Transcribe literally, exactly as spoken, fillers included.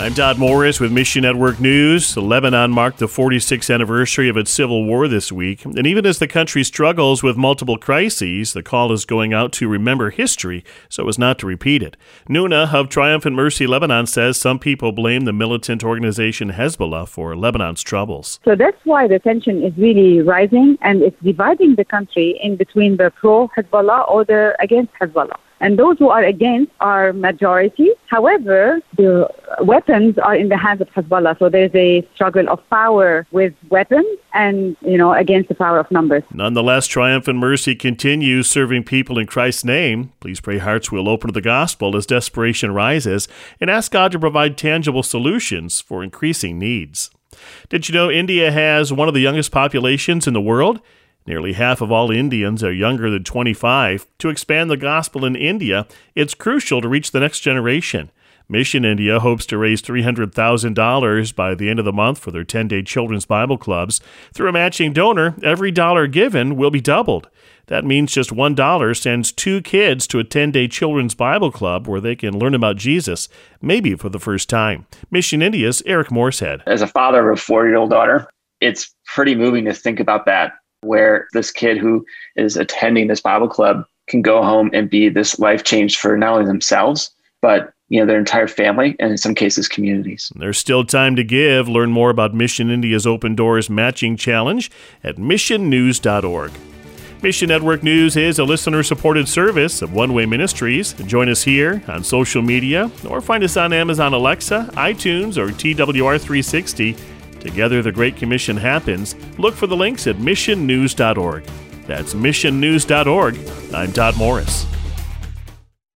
I'm Todd Morris with Mission Network News. Lebanon marked the forty-sixth anniversary of its civil war this week. And even as the country struggles with multiple crises, the call is going out to remember history so as not to repeat it. Nuna of Triumphant Mercy Lebanon says some people blame the militant organization Hezbollah for Lebanon's troubles. So that's why the tension is really rising, and it's dividing the country in between the pro-Hezbollah or the against Hezbollah. And those who are against are majority. However, the weapons are in the hands of Hezbollah. So there's a struggle of power with weapons and, you know, against the power of numbers. Nonetheless, Triumphant Mercy continues serving people in Christ's name. Please pray hearts will open to the gospel as desperation rises and ask God to provide tangible solutions for increasing needs. Did you know India has one of the youngest populations in the world? Nearly half of all Indians are younger than twenty-five. To expand the gospel in India, it's crucial to reach the next generation. Mission India hopes to raise three hundred thousand dollars by the end of the month for their ten-day children's Bible clubs. Through a matching donor, every dollar given will be doubled. That means just one dollar sends two kids to a ten-day children's Bible club where they can learn about Jesus, maybe for the first time. Mission India's Eric Morsehead. As a father of a four-year-old daughter, it's pretty moving to think about that, where this kid who is attending this Bible club can go home and be this life change for not only themselves, but you know their entire family and in some cases communities. There's still time to give. Learn more about Mission India's Open Doors Matching Challenge at mission news dot org. Mission Network News is a listener-supported service of One Way Ministries. Join us here on social media or find us on Amazon Alexa, iTunes, or T W R three sixty. Together, the Great Commission happens. Look for the links at mission news dot org. That's mission news dot org. I'm Todd Morris.